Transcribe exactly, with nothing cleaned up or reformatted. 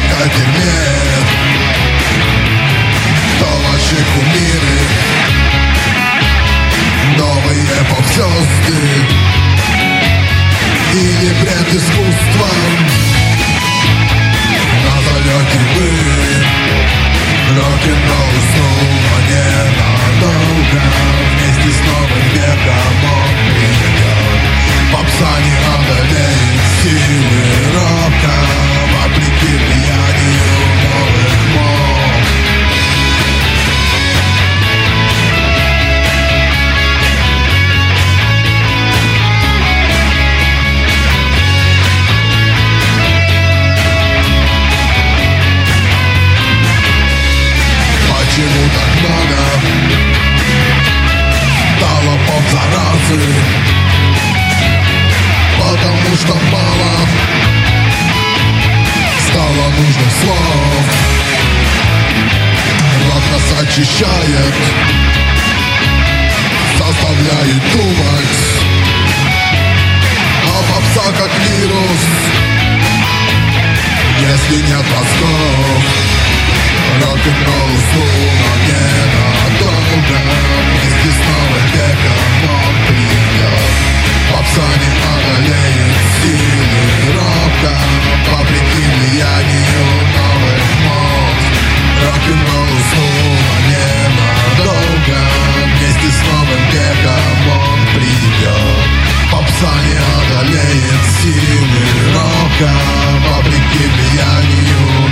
о дерьме. Кто ваши кумиры? Новые поп-звезды или бред искусства? Назовете вы рок-н-ролл снова ненадолго. Вместе с новым веком он придет. Попса не одолеет силы рока, вопреки влиянию новых мод. Почему так много стало поп-заразы? Потому что мало стало нужных слов. Рок нас очищает, заставляет думать, а попса как вирус, если нет мозгов. Рок-н-ролл снова ненадолго. Вместе с новым веком он придет. Попса не одолеет силы рока, вопреки влиянию новых мод. Рок-н-ролл снова ненадолго. Вместе с новым веком он придет. Попса не одолеет силы рока, вопреки влиянию